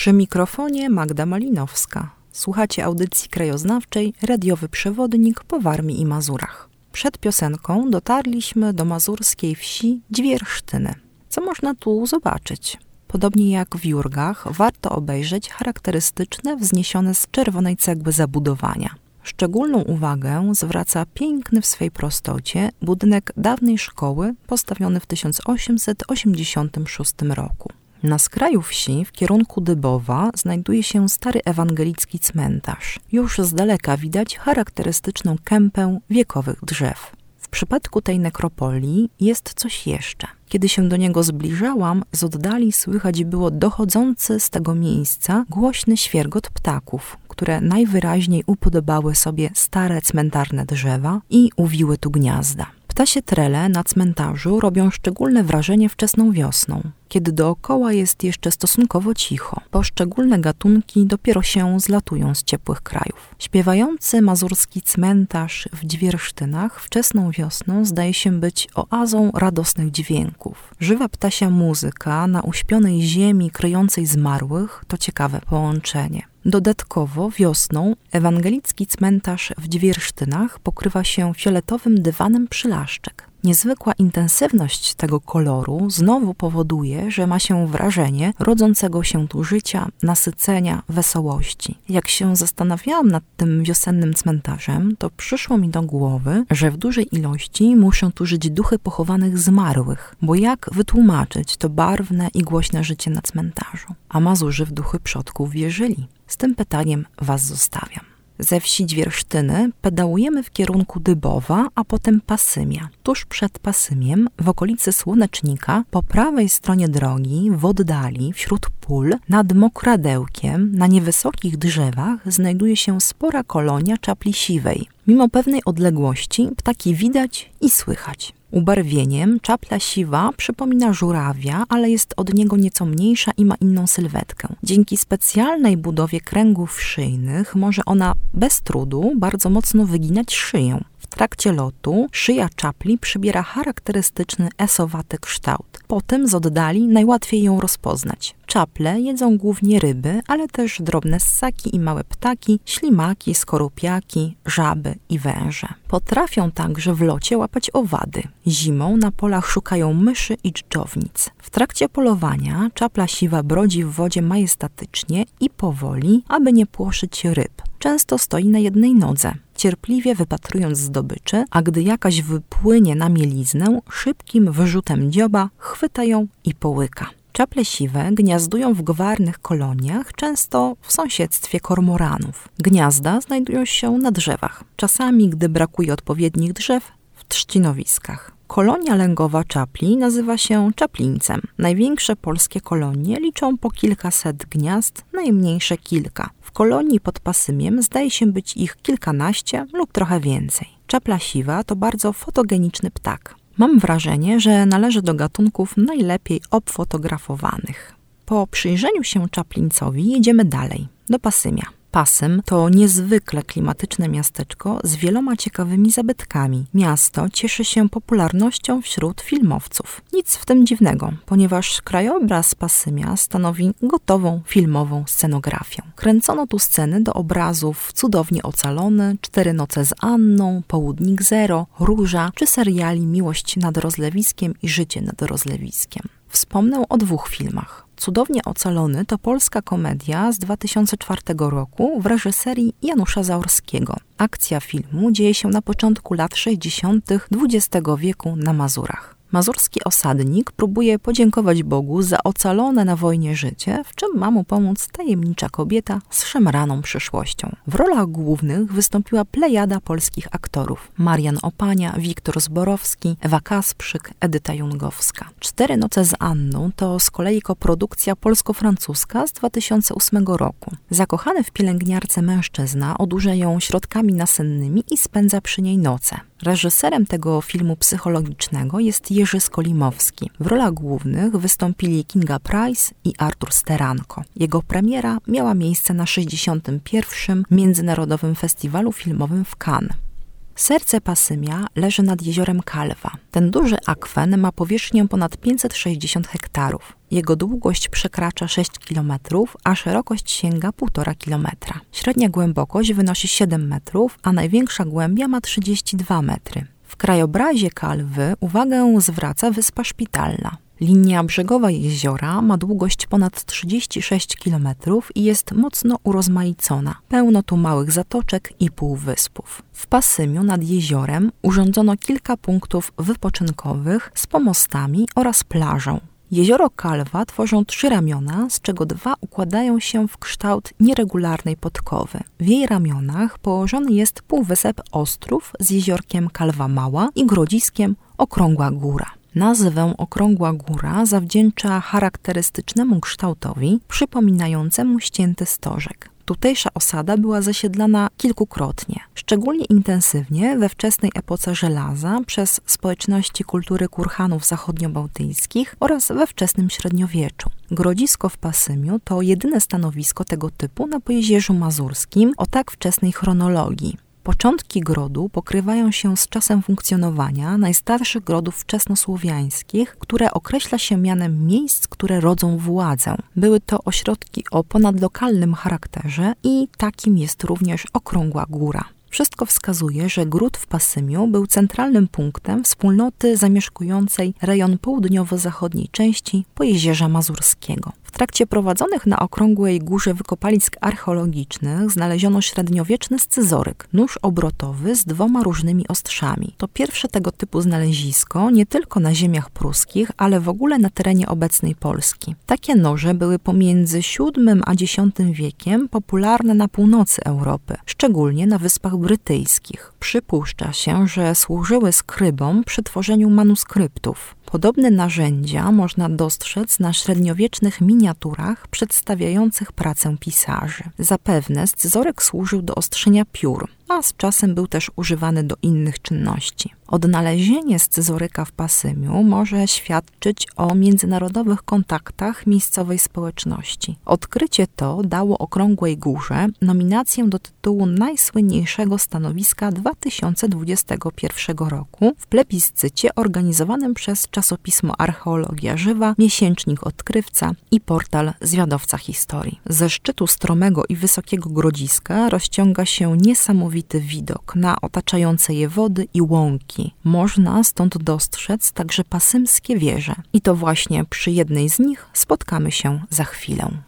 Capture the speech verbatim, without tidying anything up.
Przy mikrofonie Magda Malinowska. Słuchacie audycji krajoznawczej Radiowy Przewodnik po Warmii i Mazurach. Przed piosenką dotarliśmy do mazurskiej wsi Dwiersztyny. Co można tu zobaczyć? Podobnie jak w Jurgach, warto obejrzeć charakterystyczne, wzniesione z czerwonej cegły zabudowania. Szczególną uwagę zwraca piękny w swej prostocie budynek dawnej szkoły postawiony w tysiąc osiemset osiemdziesiątym szóstym roku. Na skraju wsi, w kierunku Dybowa, znajduje się stary ewangelicki cmentarz. Już z daleka widać charakterystyczną kępę wiekowych drzew. W przypadku tej nekropolii jest coś jeszcze. Kiedy się do niego zbliżałam, z oddali słychać było dochodzący z tego miejsca głośny świergot ptaków, które najwyraźniej upodobały sobie stare cmentarne drzewa i uwiły tu gniazda. Ptasie trele na cmentarzu robią szczególne wrażenie wczesną wiosną, kiedy dookoła jest jeszcze stosunkowo cicho. Poszczególne gatunki dopiero się zlatują z ciepłych krajów. Śpiewający mazurski cmentarz w Dwiersztynach wczesną wiosną zdaje się być oazą radosnych dźwięków. Żywa ptasia muzyka na uśpionej ziemi kryjącej zmarłych to ciekawe połączenie. Dodatkowo wiosną ewangelicki cmentarz w Dwiersztynach pokrywa się fioletowym dywanem przylaszczek. Niezwykła intensywność tego koloru znowu powoduje, że ma się wrażenie rodzącego się tu życia, nasycenia, wesołości. Jak się zastanawiałam nad tym wiosennym cmentarzem, to przyszło mi do głowy, że w dużej ilości muszą tu żyć duchy pochowanych zmarłych, bo jak wytłumaczyć to barwne i głośne życie na cmentarzu? A Mazurzy w duchy przodków wierzyli. Z tym pytaniem was zostawiam. Ze wsi Dwiersztyny pedałujemy w kierunku Dybowa, a potem Pasymia. Tuż przed Pasymiem, w okolicy Słonecznika, po prawej stronie drogi, w oddali, wśród pól, nad Mokradełkiem, na niewysokich drzewach, znajduje się spora kolonia czapli siwej. Mimo pewnej odległości ptaki widać i słychać. Ubarwieniem czapla siwa przypomina żurawia, ale jest od niego nieco mniejsza i ma inną sylwetkę. Dzięki specjalnej budowie kręgów szyjnych może ona bez trudu bardzo mocno wyginać szyję. W trakcie lotu szyja czapli przybiera charakterystyczny esowaty kształt. Potem z oddali najłatwiej ją rozpoznać. Czaple jedzą głównie ryby, ale też drobne ssaki i małe ptaki, ślimaki, skorupiaki, żaby i węże. Potrafią także w locie łapać owady. Zimą na polach szukają myszy i dżdżownic. W trakcie polowania czapla siwa brodzi w wodzie majestatycznie i powoli, aby nie płoszyć ryb. Często stoi na jednej nodze, cierpliwie wypatrując zdobyczy, a gdy jakaś wypłynie na mieliznę, szybkim wyrzutem dzioba chwyta ją i połyka. Czaple siwe gniazdują w gwarnych koloniach, często w sąsiedztwie kormoranów. Gniazda znajdują się na drzewach, czasami, gdy brakuje odpowiednich drzew, w trzcinowiskach. Kolonia lęgowa czapli nazywa się czaplińcem. Największe polskie kolonie liczą po kilkaset gniazd, najmniejsze kilka. W kolonii pod Pasymiem zdaje się być ich kilkanaście lub trochę więcej. Czapla siwa to bardzo fotogeniczny ptak. Mam wrażenie, że należy do gatunków najlepiej obfotografowanych. Po przyjrzeniu się czaplińcowi jedziemy dalej, do Pasymia. Pasym to niezwykle klimatyczne miasteczko z wieloma ciekawymi zabytkami. Miasto cieszy się popularnością wśród filmowców. Nic w tym dziwnego, ponieważ krajobraz Pasymia stanowi gotową filmową scenografię. Kręcono tu sceny do obrazów Cudownie ocalony, Cztery noce z Anną, Południk Zero, Róża czy seriali Miłość nad rozlewiskiem i Życie nad rozlewiskiem. Wspomnę o dwóch filmach. Cudownie ocalony to polska komedia z dwa tysiące czwartego roku w reżyserii Janusza Zaorskiego. Akcja filmu dzieje się na początku lat sześćdziesiątych dwudziestego wieku na Mazurach. Mazurski osadnik próbuje podziękować Bogu za ocalone na wojnie życie, w czym ma mu pomóc tajemnicza kobieta z szemraną przyszłością. W rolach głównych wystąpiła plejada polskich aktorów. Marian Opania, Wiktor Zborowski, Ewa Kasprzyk, Edyta Jungowska. Cztery noce z Anną to z kolei koprodukcja polsko-francuska z dwa tysiące ósmego roku. Zakochany w pielęgniarce mężczyzna odurza ją środkami nasennymi i spędza przy niej noce. Reżyserem tego filmu psychologicznego jest Jerzy Skolimowski. W rolach głównych wystąpili Kinga Price i Artur Steranko. Jego premiera miała miejsce na sześćdziesiątym pierwszym Międzynarodowym Festiwalu Filmowym w Cannes. Serce Pasymia leży nad jeziorem Kalwa. Ten duży akwen ma powierzchnię ponad pięćset sześćdziesiąt hektarów. Jego długość przekracza sześć kilometrów, a szerokość sięga półtora kilometra. Średnia głębokość wynosi siedem metrów, a największa głębia ma trzydzieści dwa metry. W krajobrazie Kalwy uwagę zwraca Wyspa Szpitalna. Linia brzegowa jeziora ma długość ponad trzydzieści sześć kilometrów i jest mocno urozmaicona. Pełno tu małych zatoczek i półwyspów. W Pasymiu nad jeziorem urządzono kilka punktów wypoczynkowych z pomostami oraz plażą. Jezioro Kalwa tworzą trzy ramiona, z czego dwa układają się w kształt nieregularnej podkowy. W jej ramionach położony jest półwysep Ostrów z jeziorkiem Kalwa Mała i grodziskiem Okrągła Góra. Nazwę Okrągła Góra zawdzięcza charakterystycznemu kształtowi przypominającemu ścięty stożek. Tutejsza osada była zasiedlana kilkukrotnie, szczególnie intensywnie we wczesnej epoce żelaza przez społeczności kultury Kurhanów zachodniobałtyckich oraz we wczesnym średniowieczu. Grodzisko w Pasymiu to jedyne stanowisko tego typu na Pojezierzu Mazurskim o tak wczesnej chronologii. Początki grodu pokrywają się z czasem funkcjonowania najstarszych grodów wczesnosłowiańskich, które określa się mianem miejsc, które rodzą władzę. Były to ośrodki o ponadlokalnym charakterze i takim jest również Okrągła Góra. Wszystko wskazuje, że gród w Pasymiu był centralnym punktem wspólnoty zamieszkującej rejon południowo-zachodniej części Pojezierza Mazurskiego. W trakcie prowadzonych na Okrągłej Górze wykopalisk archeologicznych znaleziono średniowieczny scyzoryk, nóż obrotowy z dwoma różnymi ostrzami. To pierwsze tego typu znalezisko nie tylko na ziemiach pruskich, ale w ogóle na terenie obecnej Polski. Takie noże były pomiędzy siódmym a dziesiątym wiekiem popularne na północy Europy, szczególnie na Wyspach Brytyjskich. Przypuszcza się, że służyły skrybom przy tworzeniu manuskryptów. Podobne narzędzia można dostrzec na średniowiecznych miniaturach przedstawiających pracę pisarzy. Zapewne scyzoryk służył do ostrzenia piór, a z czasem był też używany do innych czynności. Odnalezienie scyzoryka w Pasymiu może świadczyć o międzynarodowych kontaktach miejscowej społeczności. Odkrycie to dało Okrągłej Górze nominację do tytułu najsłynniejszego stanowiska dwa tysiące dwudziestego pierwszego roku w plebiscycie organizowanym przez czasopismo Archeologia Żywa, Miesięcznik Odkrywca i portal Zwiadowca Historii. Ze szczytu stromego i wysokiego grodziska rozciąga się niesamowity widok na otaczające je wody i łąki. Można stąd dostrzec także pasymskie wieże. I to właśnie przy jednej z nich spotkamy się za chwilę.